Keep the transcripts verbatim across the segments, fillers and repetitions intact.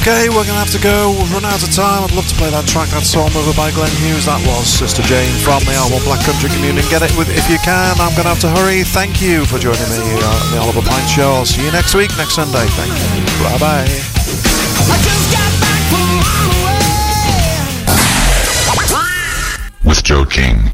Okay, we're going to have to go. We've run out of time. I'd love to play that track, that Soul Mover by Glenn Hughes. That was Sister Jane from the album Black Country Communion. Get it with if you can. I'm going to have to hurry. Thank you for joining me on the Oliver Pint Show. I'll see you next week, next Sunday. Thank you. Bye-bye. I just got back from away. With Joe King.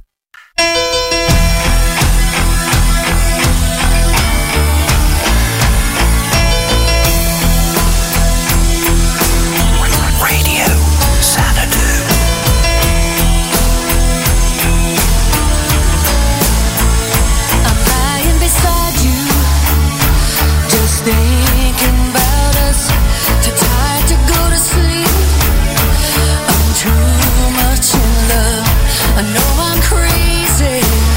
Thinking about us, too tired to go to sleep. I'm too much in love. I know I'm crazy.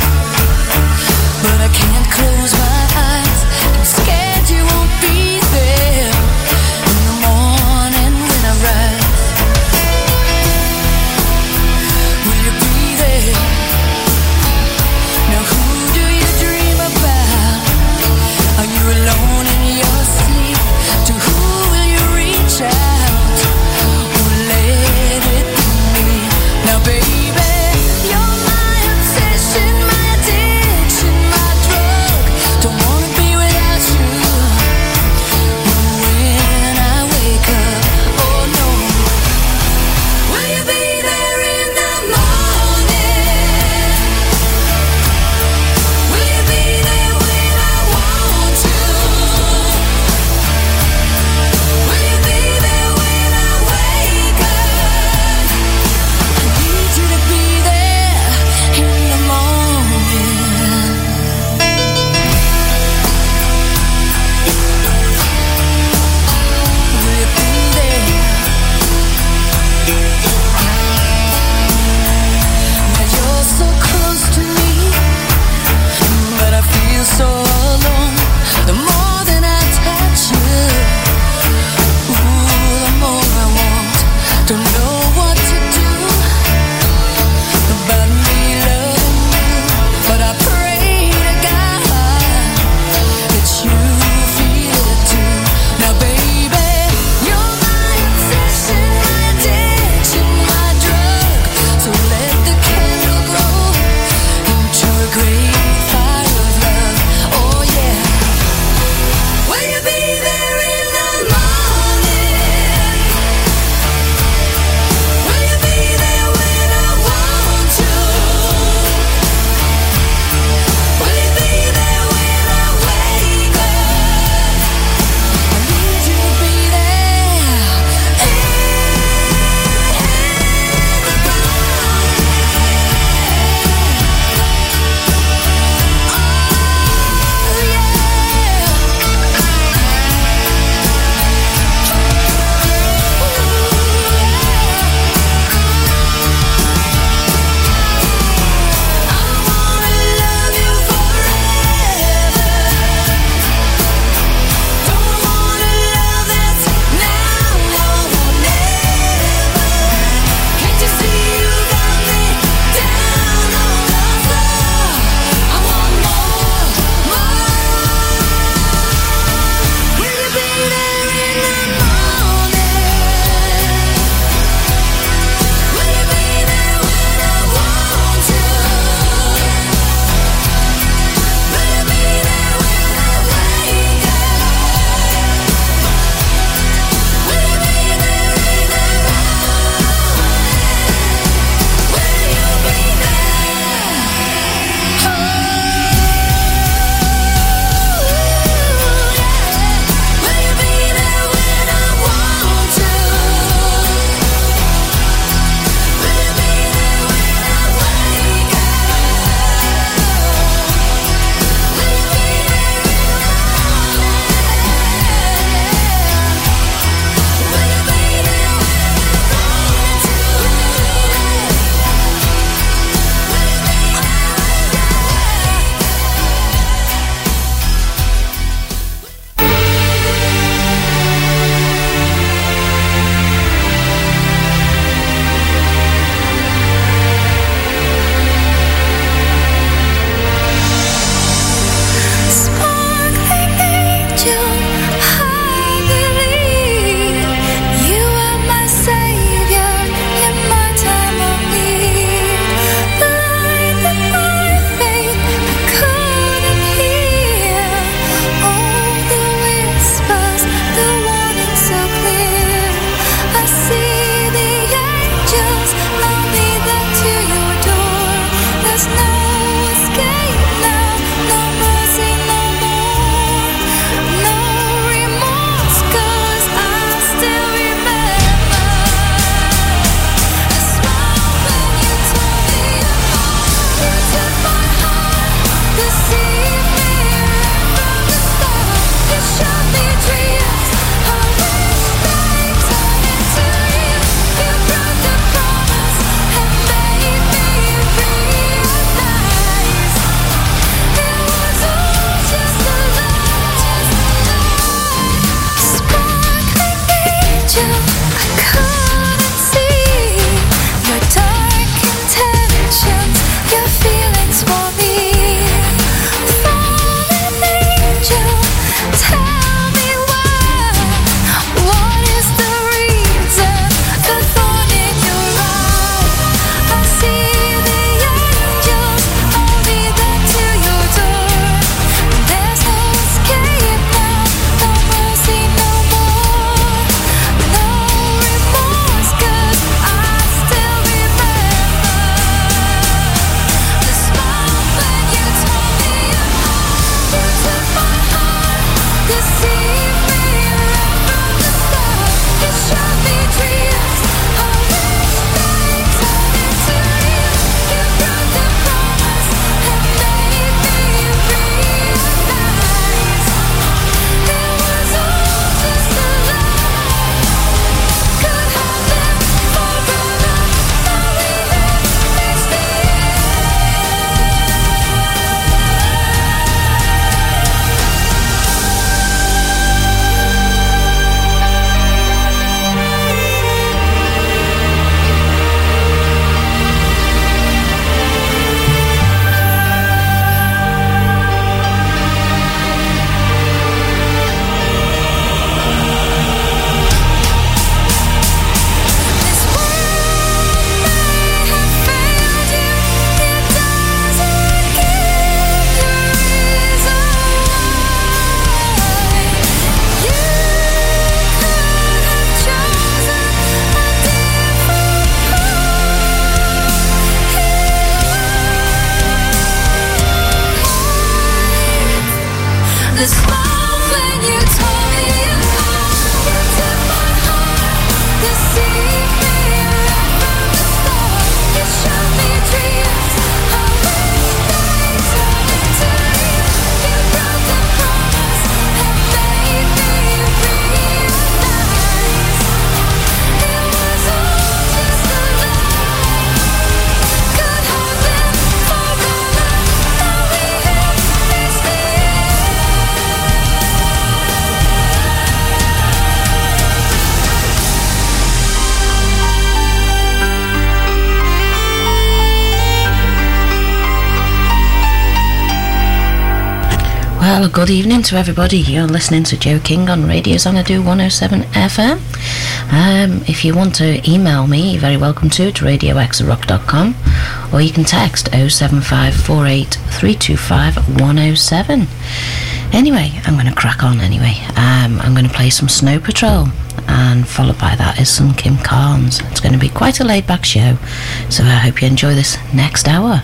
Well, good evening to everybody. You're listening to Joe King on Radio Xanadu one oh seven F M. Um, if you want to email me, you're very welcome to at radio x rock dot com, or you can text oh seven five four eight three two five one oh seven. Anyway, I'm going to crack on anyway. Um, I'm going to play some Snow Patrol, and followed by that is some Kim Carnes. It's going to be quite a laid-back show, so I hope you enjoy this next hour.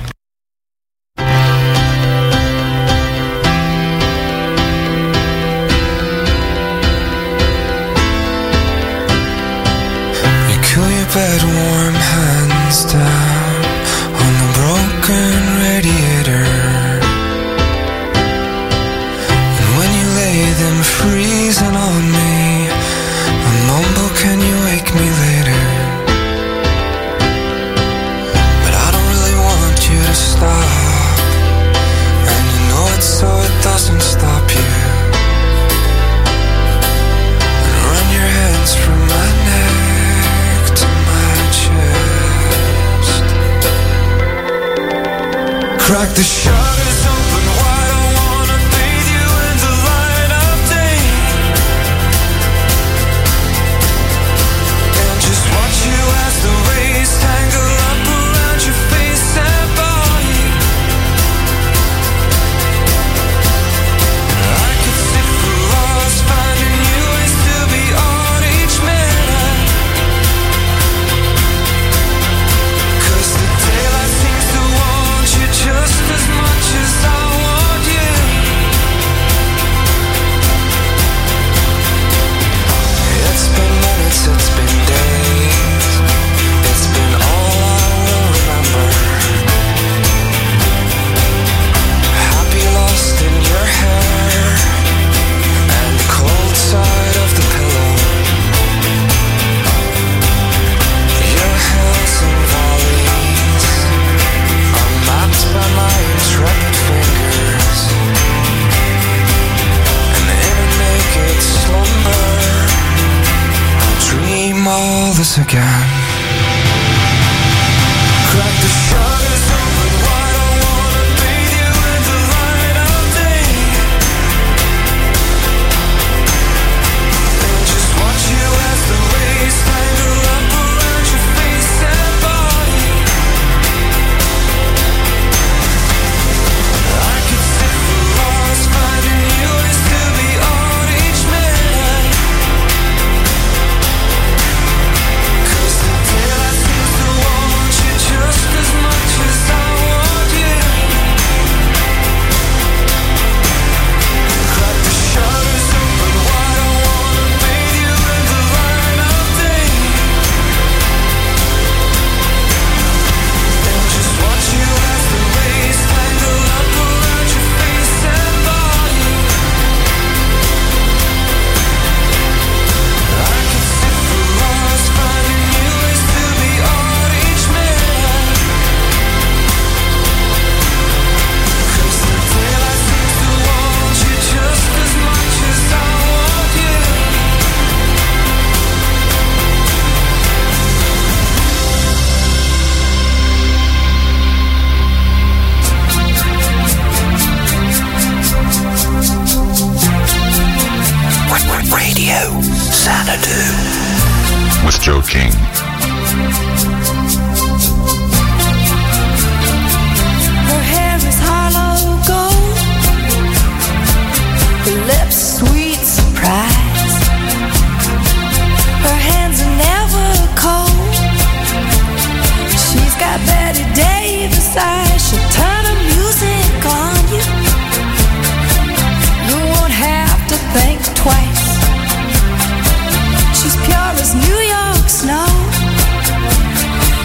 Bed warm hands down on the broken radiator, and when you lay them freezing on me, I mumble, can you wake me later? But I don't really want you to stop, and you know it so it doesn't stop you. And run your hands from my neck to my chest. Crack the shutters open wide, I wanna bathe you in the light of day, and just watch you as the rays tangle up around your face and body. I could sit for hours finding new ways to be on each minute, 'cause the daylight seems to want you just as much as I want you. It's been minutes, it's been days, it's been all I will remember. Happy lost in your hair and the cold side of the pillow. Your hills and valleys are mapped by my intrepid fingers, and in a naked slumber I'll dream all this again. Crack the shutters open wide, I wanna bathe you in the light of day, and just watch you as the rays tangle up around your face and body. I could sit for hours finding new ways to be on each minute, 'cause the daylight seems to want you just as much as I want you. Crack the shutters open wide, I wanna bathe you in the light of day, and just watch you as the rays tangle up around your face and body. I could sit for hours finding new ways to be on each minute, 'cause the daylight seems to want you just as much as I want you. Radio Xanadu with Joe King. Her hair is hollow gold, her lips sweet surprise, her hands are never cold. She's got Betty Davis eyes, she'll turn her music on you. You won't have to think twice. She's pure as New York snow.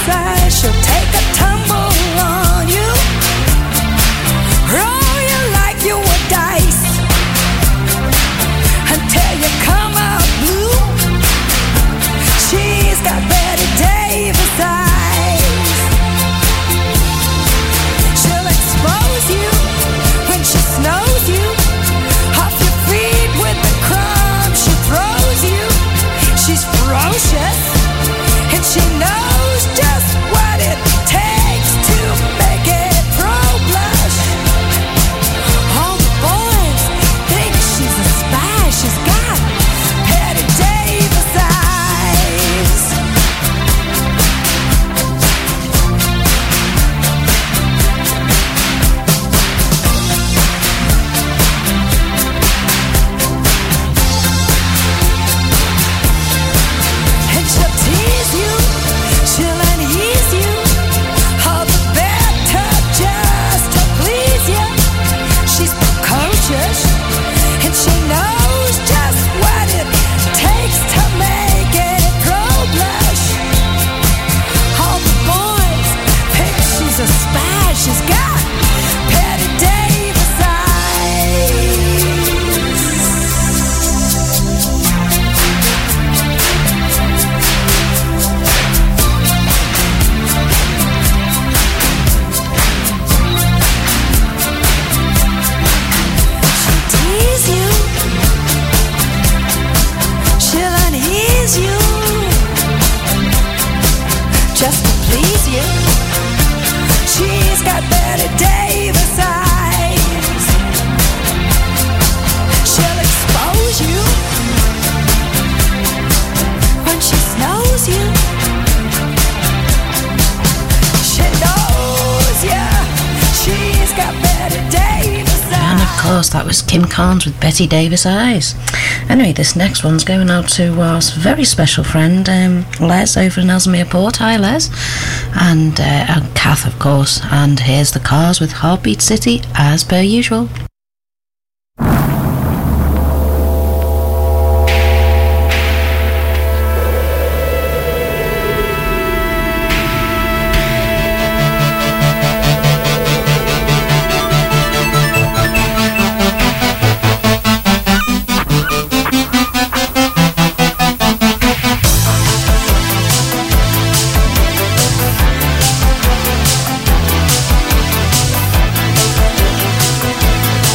side. She'll take a tumble on you, roll you like you were dice, until you come out blue. She's got Betty Davis eyes. She'll expose you when she snows you, off your feet with the crumbs she throws you. She's ferocious, and she knows just what it takes to make it pro blush. All the boys think she's a spy. She's got Betty Davis eyes. And she'll tease you, she'll unease you, all the better just to please you. She's precocious, and she knows just what it takes to make it pro blush. All the boys think she's a spy. She's got Betty Davis eyes. She'll tease you, she'll unease you, just to please you. She's got Betty Davis eyes. She'll expose you when she snows you. She knows ya. She's got Betty Davis eyes. And of course, that was Kim Carnes with Betty Davis Eyes. Anyway, this next one's going out to our very special friend, um, Les, over in Ellesmere Port. Hi, Les. And, uh, and Kath, of course. And here's the Cars with Heartbeat City, as per usual. She'll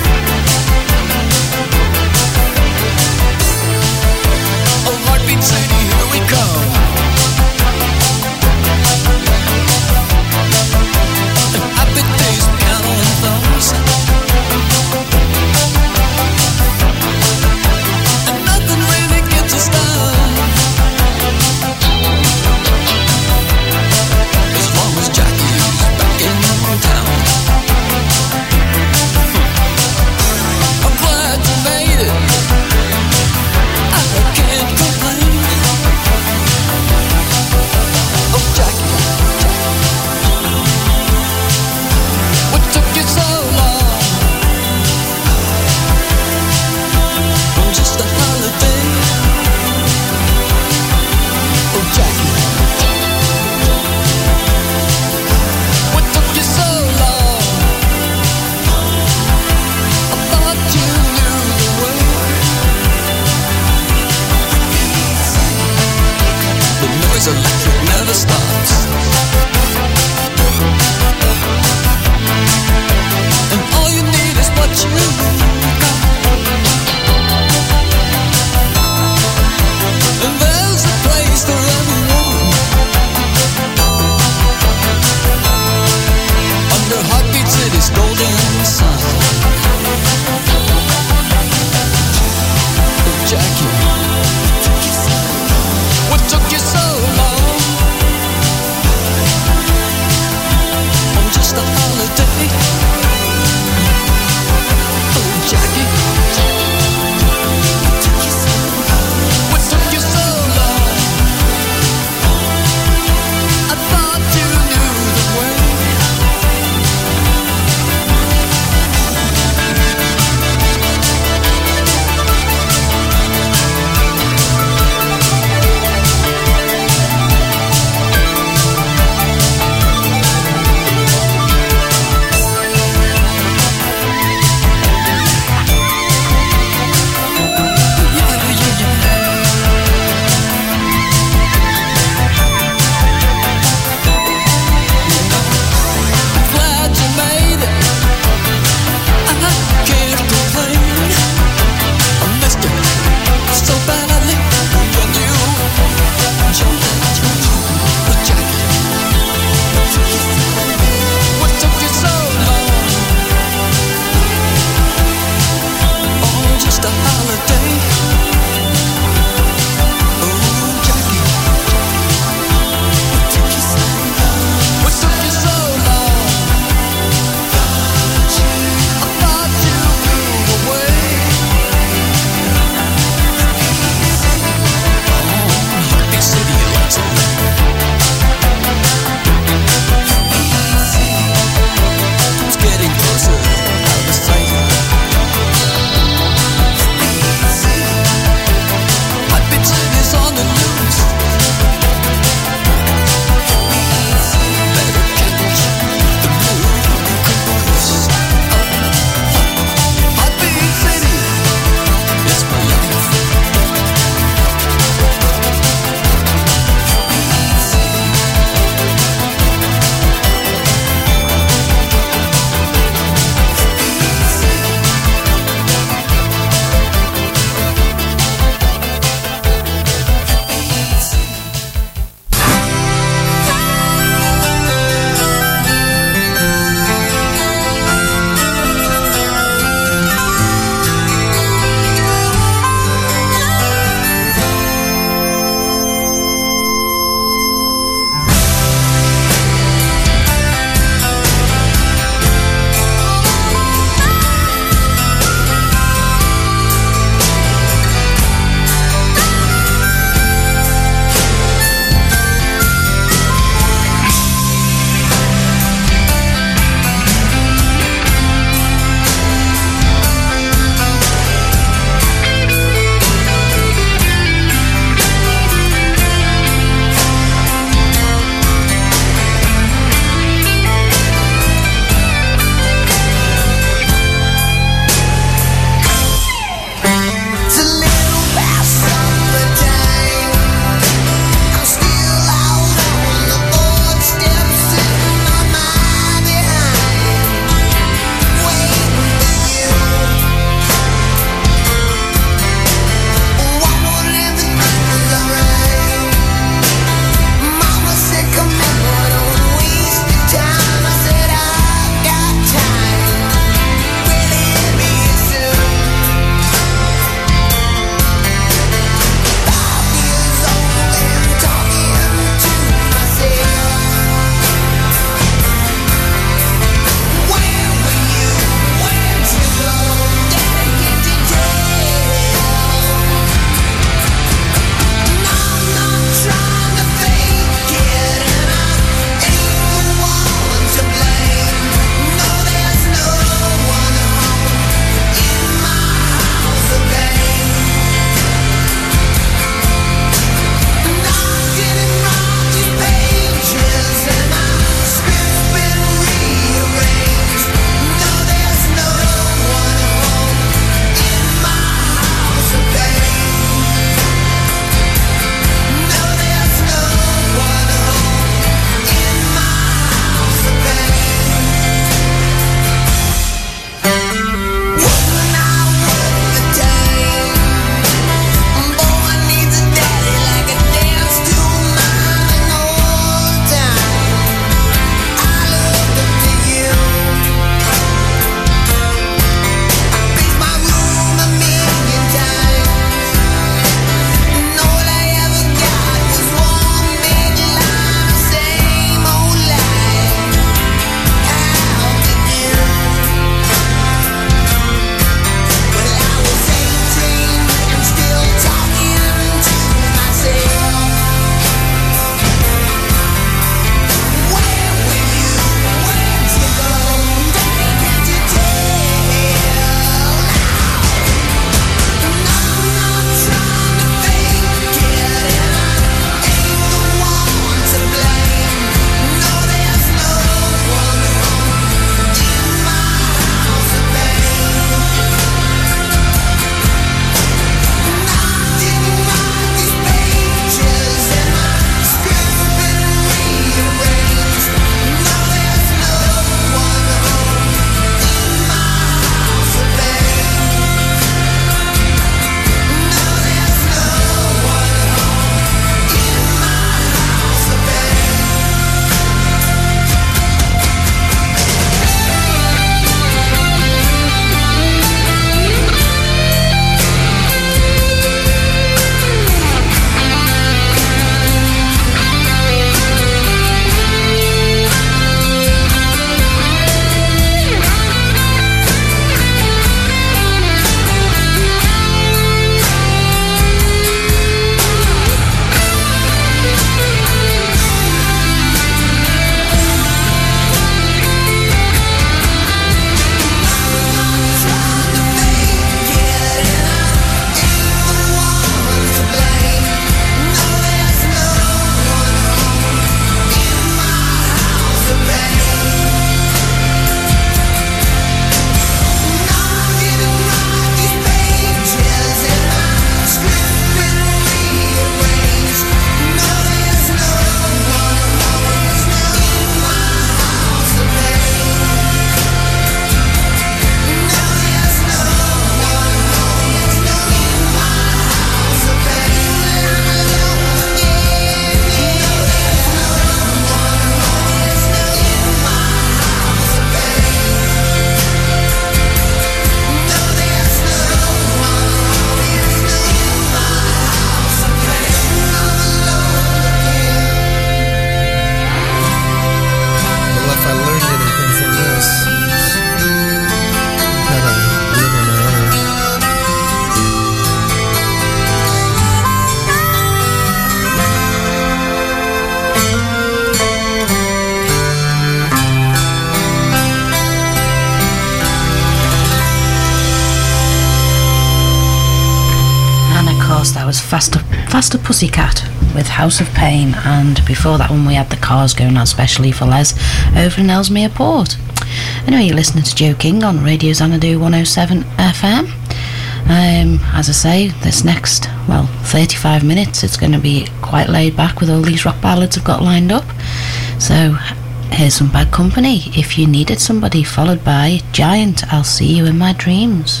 Faster Pussycat with House of Pain, and before that one we had The Cars going out specially for Les over in Ellesmere Port. Anyway, you're listening to Joe King on Radio Xanadu one oh seven F M. Um, as I say, this next, well, thirty-five minutes, it's going to be quite laid back with all these rock ballads I've got lined up. So here's some Bad Company, If You Needed Somebody, followed by Giant, I'll See You in My Dreams.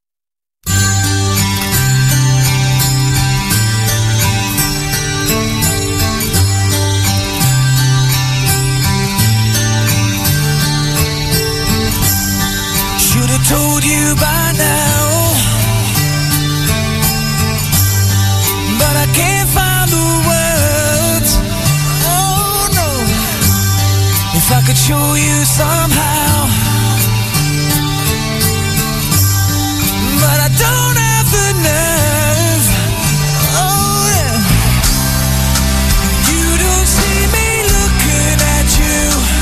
Should have told you by now, but I can't find the words. Oh no, if I could show you somehow, but I don't have the nerve. Oh yeah, you don't see me looking at you.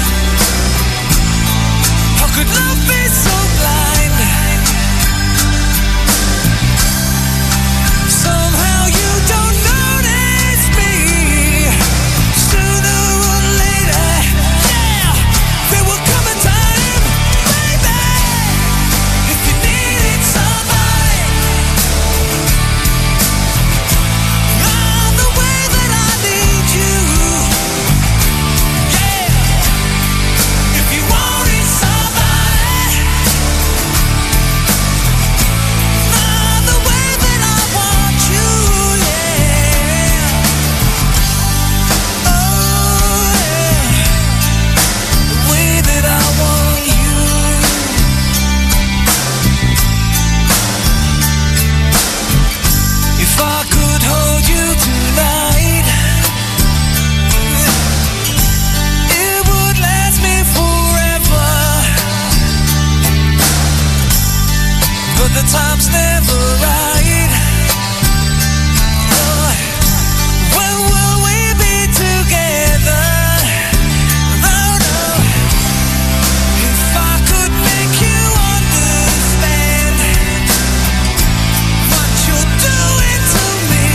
How could love be so blind? Somehow you don't notice me. Sooner or later, yeah, there will come a time, baby, if you needed somebody. Not the way that I need you. Yeah, if you wanted somebody, not the way that I want you. Yeah, oh yeah, the way that I want you. If I could hold you tonight, it would last me forever. But the time's never right. Oh, when will we be together? No, no. If I could make you understand what you're doing to me,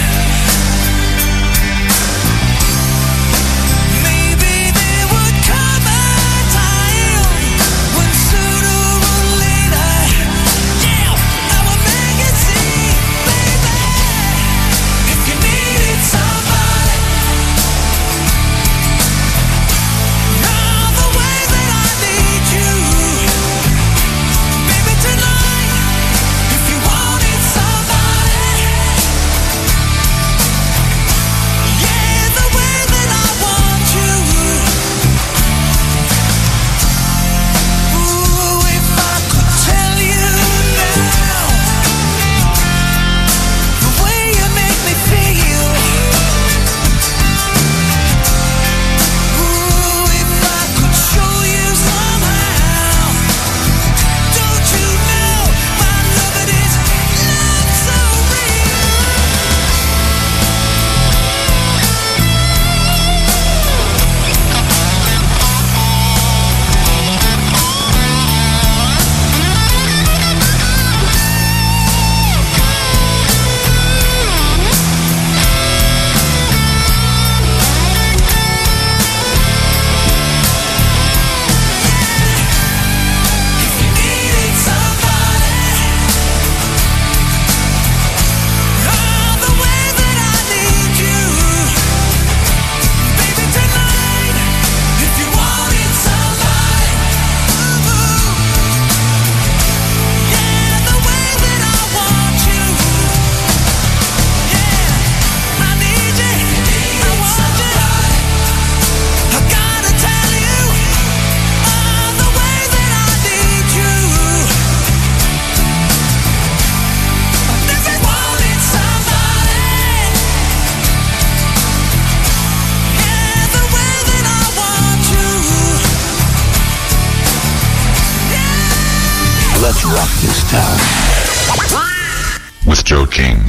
maybe there would come a time when sooner or later, yeah, I would make it see, baby, if you needed somebody, not the way that I need you, baby, tonight, if you wanted somebody, yeah, the way that I want you. Ooh, if I could tell you now, the way you make me feel. Ooh, if I could show you somehow, don't you know my love it is love so real. If you needed somebody, not the way that I need you, baby, tonight, if you wanted somebody, yeah, the way that I want you, yeah, I need you, I want you, I gotta tell you, oh, the way that I need you, if you wanted somebody, yeah, the way that I want you, yeah. Let's rock this town. With Joe King.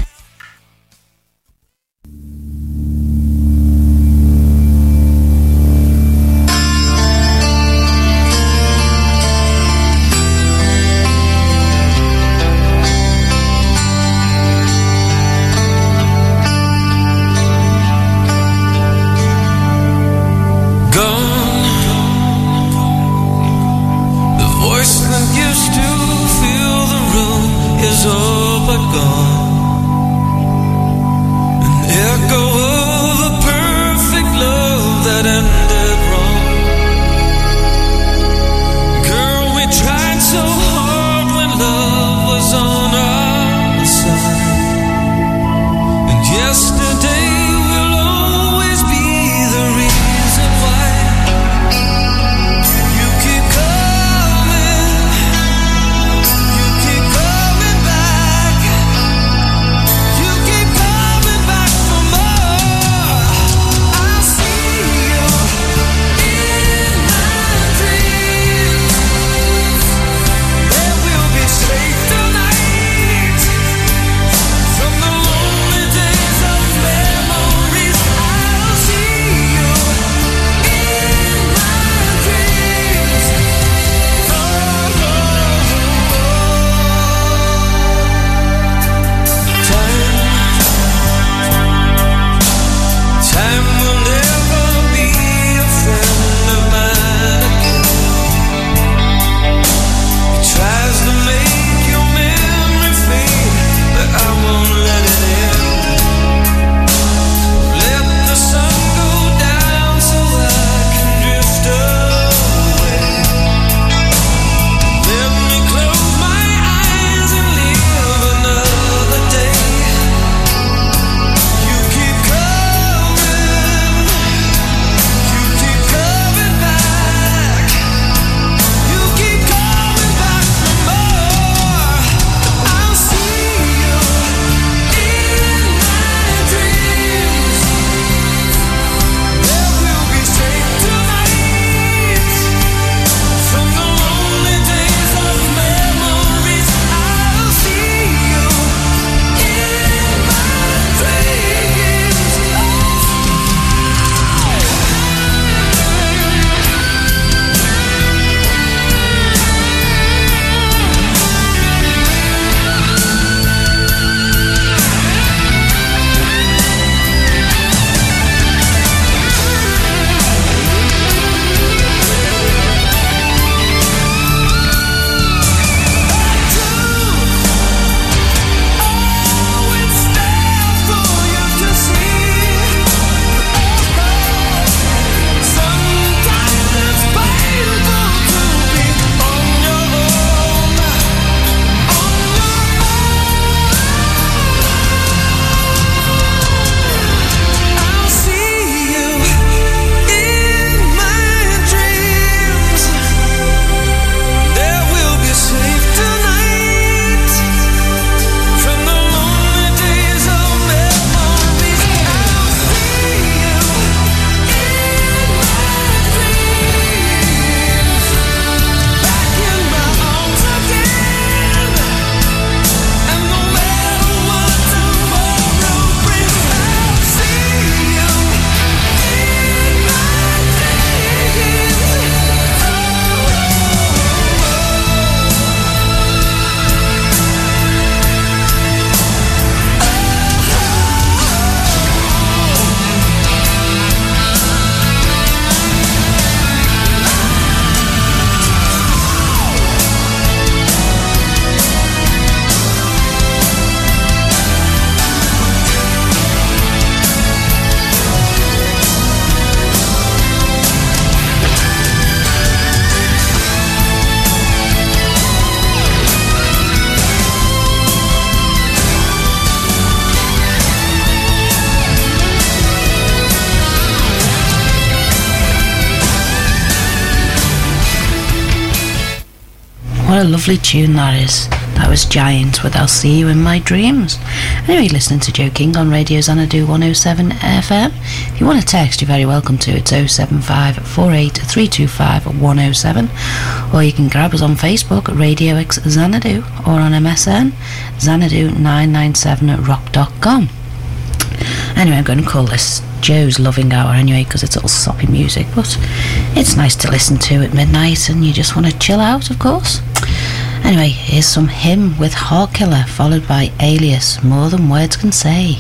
What a lovely tune that is. That was Giant with I'll See You in My Dreams. Anyway, listening to Joe King on Radio Xanadu one oh seven F M. If you want to text, you're very welcome to. It's oh seven five, four eight three two five, one oh seven. Or you can grab us on Facebook at Radio X Xanadu, or on M S N, xanadu nine nine seven at rock dot com. Anyway, I'm going to call this Joe's Loving Hour anyway, because it's all soppy music, but it's nice to listen to at midnight and you just want to chill out, of course. Anyway, here's some Hymn with Heart Killer, followed by Alias, More Than Words Can Say.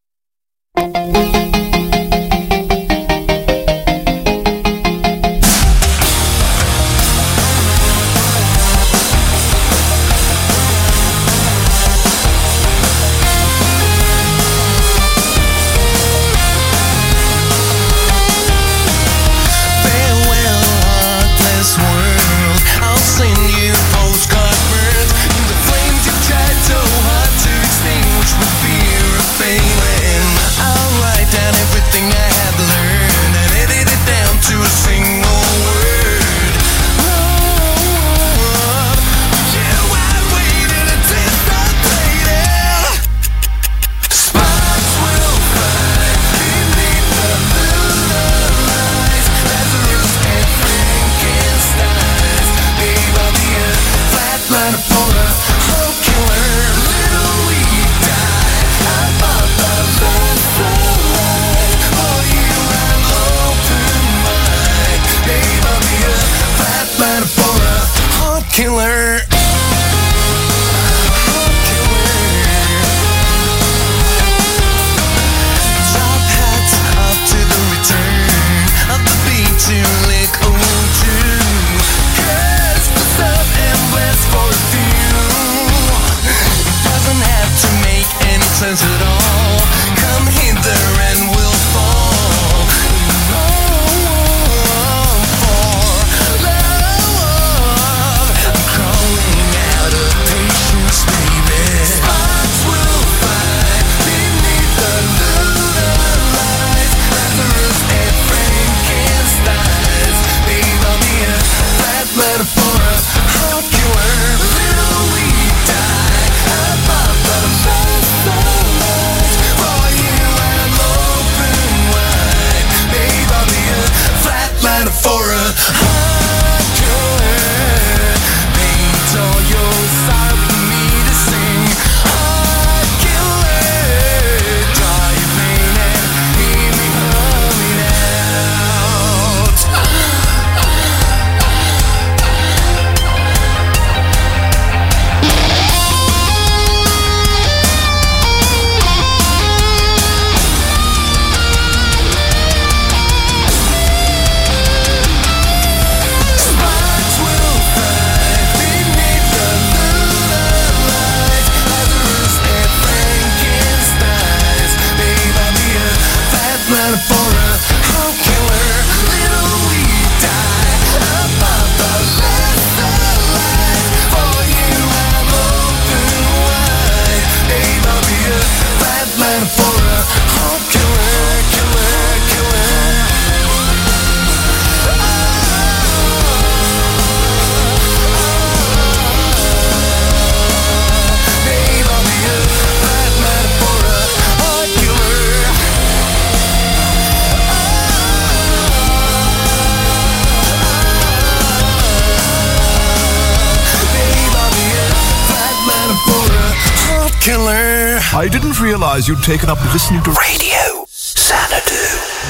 I didn't realize you'd taken up listening to Radio Xanadu.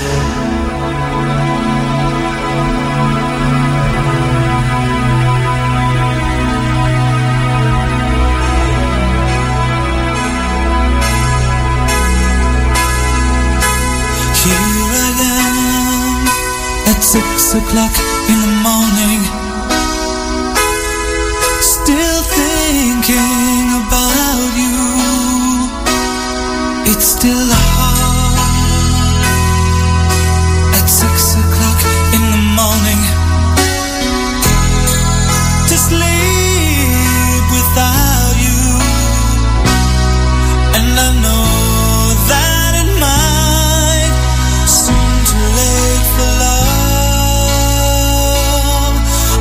Here I am at six o'clock in the morning, still thinking about you. It's still hard at six o'clock in the morning to sleep without you, and I know that it might seem too late for love,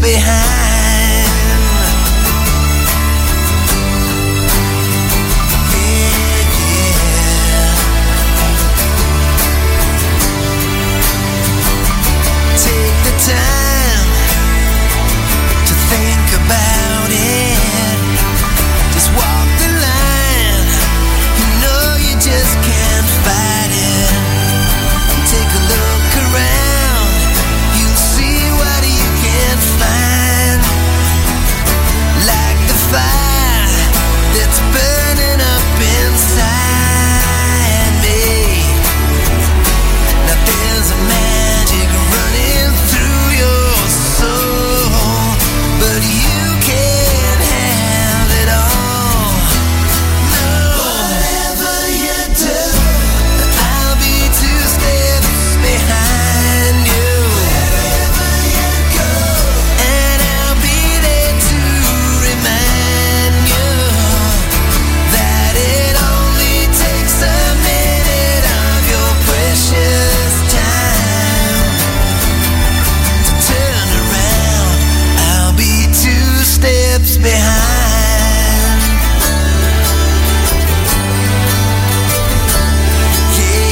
behind. Yeah, yeah. Take the time to think about it. Just walk the line. You know you just can't fight it. Take a look around. You'll see what you can find. Like the fire that's burning up inside me. Now there's a magic running through your soul, but you can't have it all. No. Whatever you do, I'll be two steps behind you. Wherever you go, and I'll be there to remind you that it only takes a minute of your precious time to turn around. I'll be two steps behind. Yeah,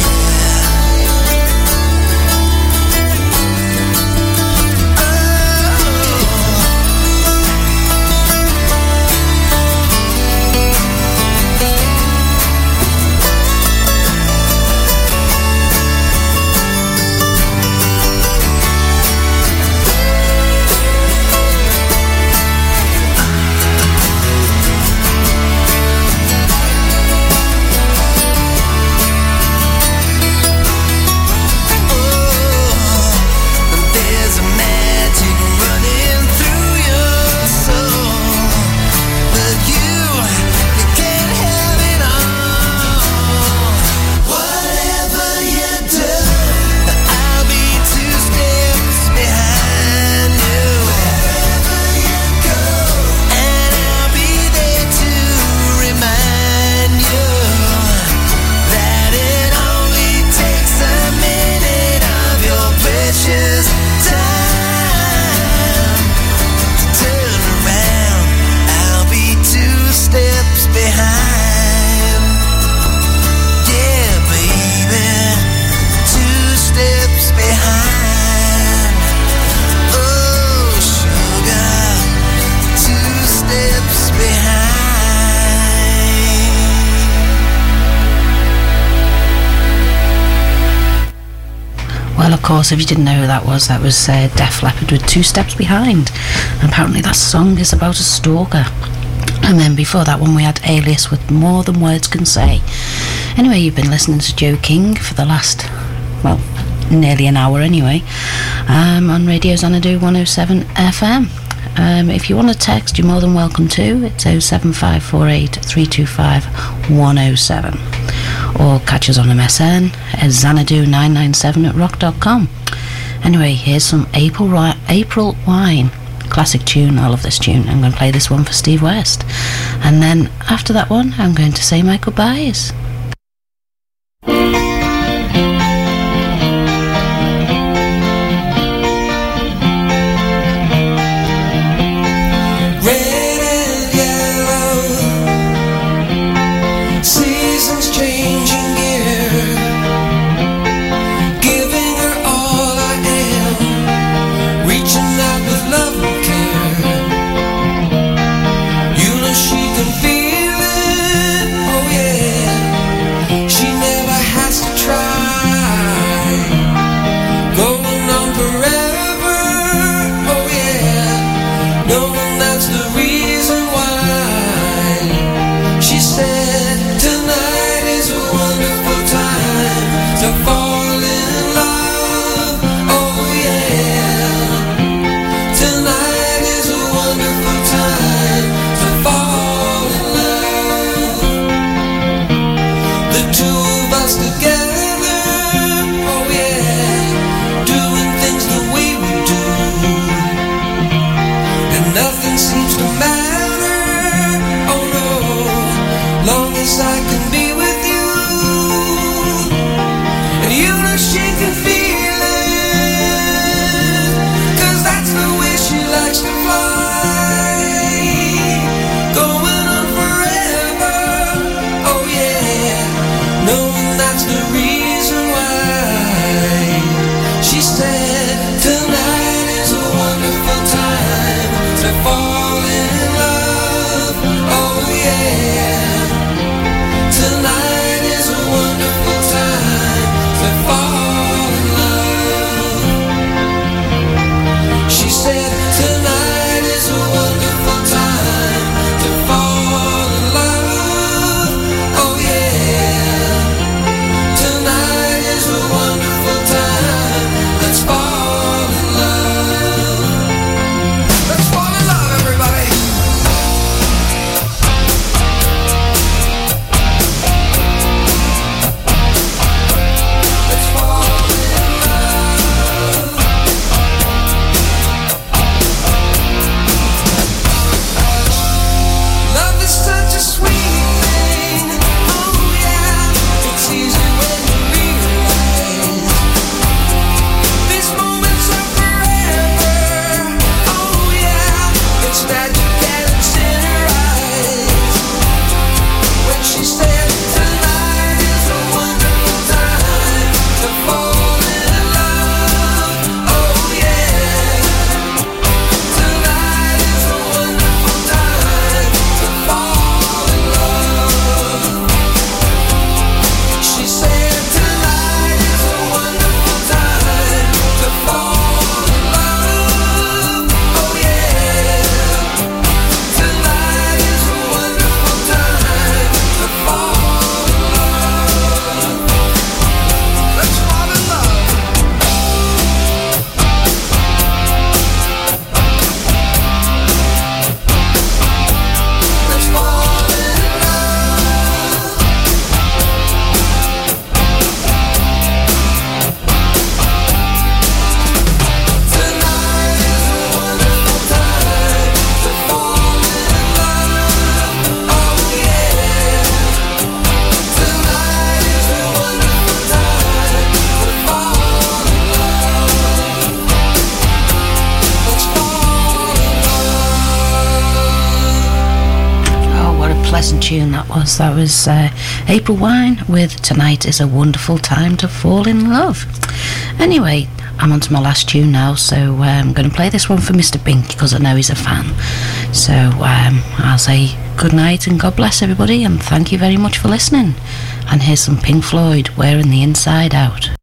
there's a magic running through your soul, but you, you can't have it all. Whatever you do, I'll be two steps behind you. Wherever you go, and I'll be there to remind you that it only takes a minute of your precious time to turn around. I'll be two steps behind. Yeah, baby, two steps behind. Oh, sugar, two steps behind. Well, of course, if you didn't know who that was, that was uh, Def Leppard with Two Steps Behind. And apparently that song is about a stalker. And then before that one we had Alias with More Than Words Can Say. Anyway, you've been listening to Joe King for the last, well, nearly an hour anyway, um, on Radio Xanadu one oh seven F M. Um, if you want to text, you're more than welcome to. It's oh seven five four eight, three two five, one oh seven. Or catch us on M S N at Xanadu nine nine seven at rock dot com. Anyway, here's some April, Ri- April Wine. Classic tune. I love this tune. I'm going to play this one for Steve West. And then after that one, I'm going to say my goodbyes. Red and yellow, seasons changing gear, giving her all I am, reaching out with love and care. You know she can feel it, oh yeah. She never has to try, going on forever, oh yeah. Knowing that's the reason why. She said tonight is a wonderful time to fall in love, oh yeah. Tonight is a wonderful time to fall in love. The two of us together, oh yeah, doing things the way we do. And nothing seems to matter, oh no, long as I can be with you. And you know she can feel it, 'cause that's the way she amazing tune that was. That was uh, April Wine with Tonight is a Wonderful Time to Fall in Love. Anyway, I'm on to my last tune now, so uh, I'm going to play this one for Mister Bink because I know he's a fan. So um, I'll say good night and God bless everybody, and thank you very much for listening. And here's some Pink Floyd, Wearing the Inside Out.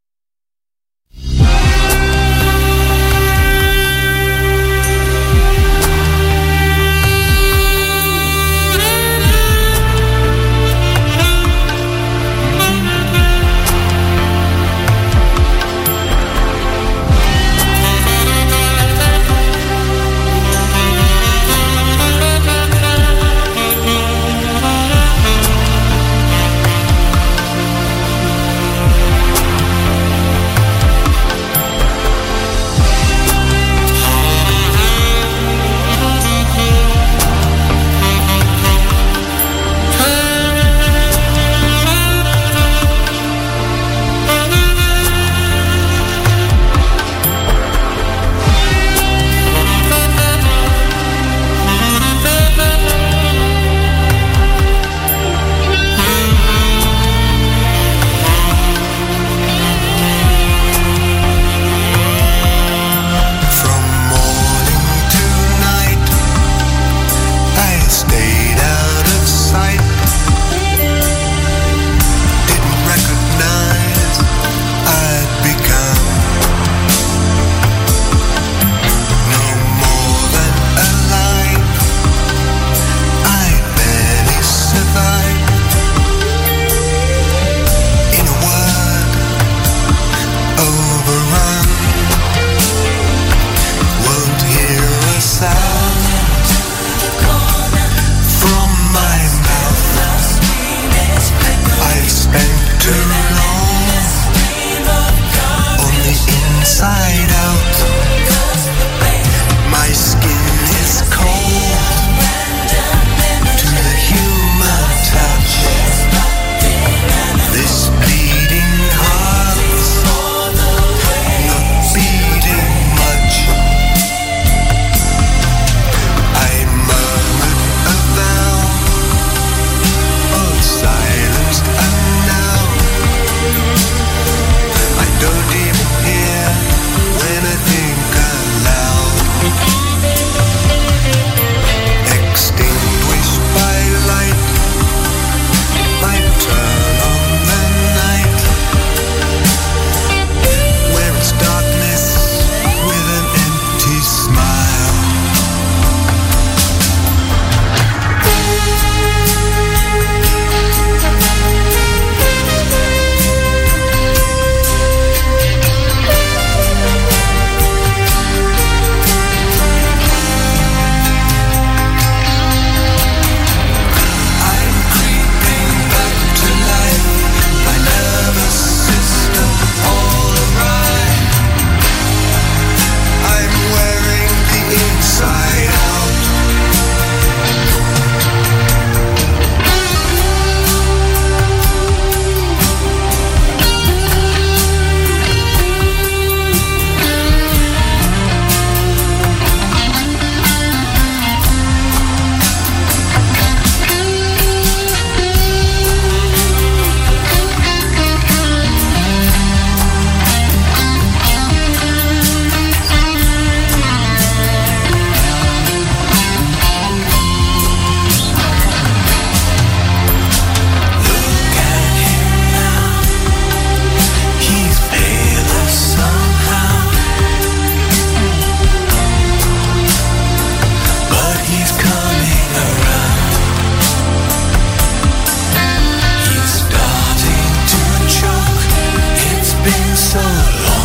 So long.